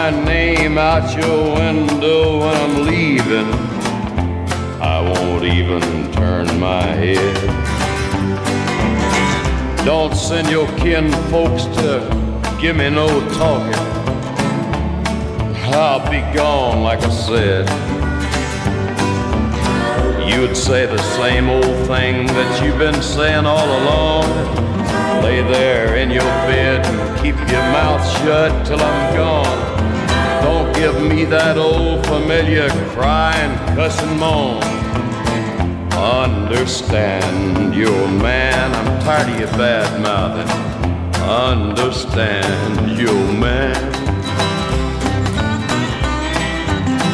my name out your window when I'm leaving, I won't even turn my head. Don't send your kin folks to give me no talking. I'll be gone, like I said. You'd say the same old thing that you've been saying all along. Lay there in your bed and keep your mouth shut till I'm gone. Don't give me that old familiar crying, cussing moan. Understand, you old man, I'm tired of your bad mouthing. Understand, you old man.